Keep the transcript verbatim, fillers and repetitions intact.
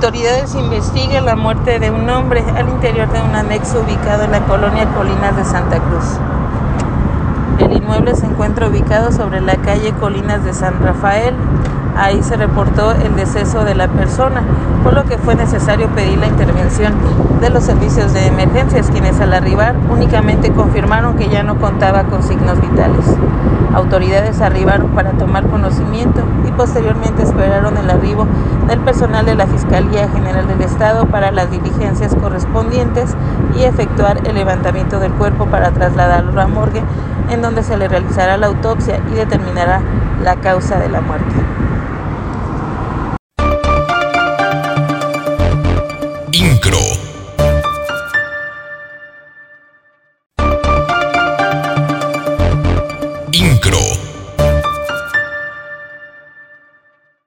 Autoridades investigan la muerte de un hombre al interior de un anexo ubicado en la colonia Colinas de Santa Cruz. El inmueble se encuentra ubicado sobre la calle Colinas de San Rafael. Ahí se reportó el deceso de la persona, por lo que fue necesario pedir la intervención de los servicios de emergencias, quienes al arribar únicamente confirmaron que ya no contaba con signos vitales. Autoridades arribaron para tomar conocimiento y posteriormente esperaron el arribo del personal de la Fiscalía General del Estado para las diligencias correspondientes y efectuar el levantamiento del cuerpo para trasladarlo a la morgue, en donde se le realizará la autopsia y determinará la causa de la muerte.